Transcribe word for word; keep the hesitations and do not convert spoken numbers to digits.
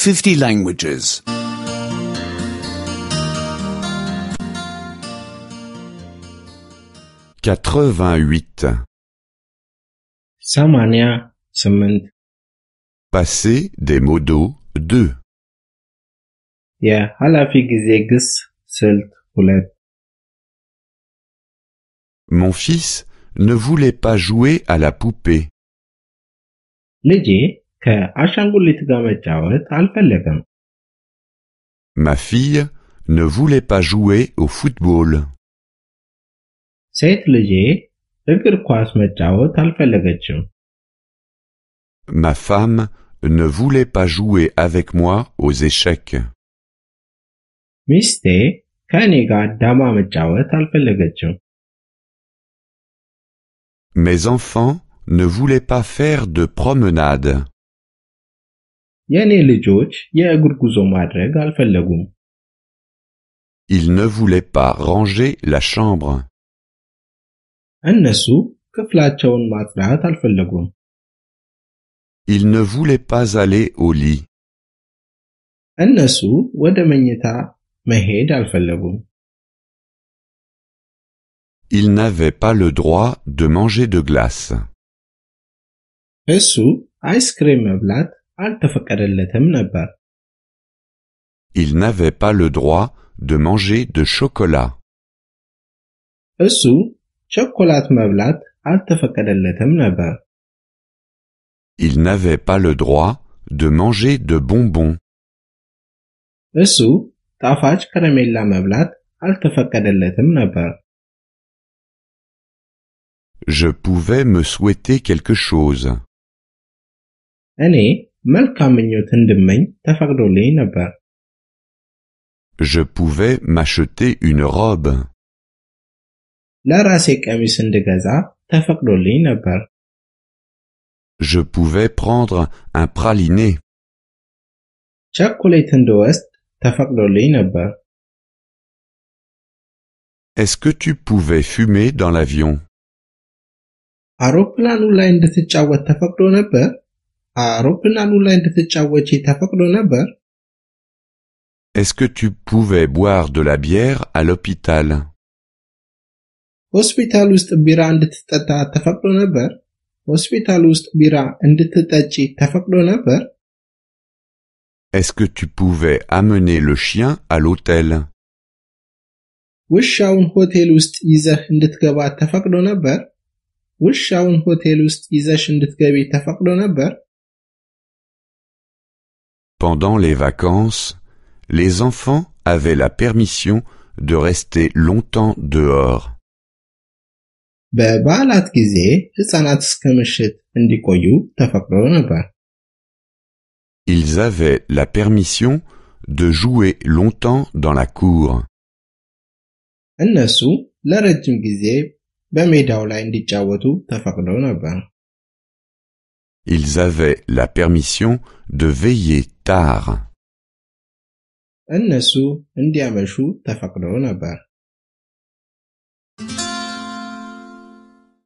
fifty languages. quatre-vingt-huit. ሰማንያ ስምንት Passer des modos deux. የኃላፊ ጊዜ ግስ ስልት ሁለት Mon fils ne voulait pas jouer à la poupée. ልጄ ከአሻንጉሊት ጋር መጫወት አልፈለገም። Ma fille ne voulait pas jouer au football. ሴት ልጄ እግር ኳስ መጫወት አልፈለገችም። Ma femme ne voulait pas jouer avec moi aux échecs. ሚስቴ ከእኔ ጋር ዳማ መጫወት አልፈለገችም። Mes enfants ne voulaient pas faire de promenade. የኔ ልጆች የእግር ጉዞ ማድረግ አልፈለጉም። Ils ne voulaient pas ranger la chambre. እነሱ ክፍላቸውን ማጽዳት አልፈለጉም። Ils ne voulaient pas aller au lit. እነሱ ወደ መኝታ መሄድ አልፈለጉም። Ils n'avaient pas le droit de manger de glace. እሱ አይስክሬም መብላት አልተፈቀደለትም ነበር። Ils n'avaient pas le droit de manger de chocolat. እሱ ቸኮላት መብላት አልተፈቀደለትም ነበር። Ils n'avaient pas le droit de manger de bonbons. እሱ ጣፋጭ ከረሜላ መብላት አልተፈቀደለትም ነበር። Je pouvais me souhaiter quelque chose. እኔ መልካም ምኞት እንድመኝ ተፈቅዶልኝ ነበር። Je pouvais m'acheter une robe. ለራሴ ቀሚስ እንድገዛ ተፈቅዶልኝ ነበር። Je pouvais prendre un praliné. ቸኮሌት እንድወስድ ተፈቅዶልኝ ነበር። Est-ce que tu pouvais fumer dans l'avion? አውሮፕላኑ ላይ እንድትጫወት ተፈቅዶ ነበር። አውሮፕላኑ ላይ እንድትጫወቺ ተፈቅዶ ነበር። Est-ce que tu pouvais boire de la bière à l'hôpital? ሆስፒታል ውስጥ ቢራ እንድትጠጣ ተፈቅዶ ነበር። ሆስፒታል ውስጥ ቢራ እንድትጠጪ ተፈቅዶ ነበር። Est-ce que tu pouvais amener le chien à l'hôtel? ውሻውን ሆቴል ውስጥ ይዘህ እንድትገባ ተፈቅዶ ነበር። ውሻውን ሆቴል ውስጥ ይዘሽ እንድትገቢ ተፈቅዶ ነበር። Pendant les vacances, les enfants avaient la permission de rester longtemps dehors. በበዓላት ጊዜ ሕፃናት እስከ ምሽት እንዲቆዩ ተፈቅዶ ነበር። Ils avaient la permission de jouer longtemps dans la cour. እነሱ ለረጅም ጊዜ በሜዳው ላይ እንዲጫወቱ ተፈቅዶ ነበር። Ils avaient la permission de veiller tard. እነሱ እንዲያመሹ ተፈቅዶ ነበር።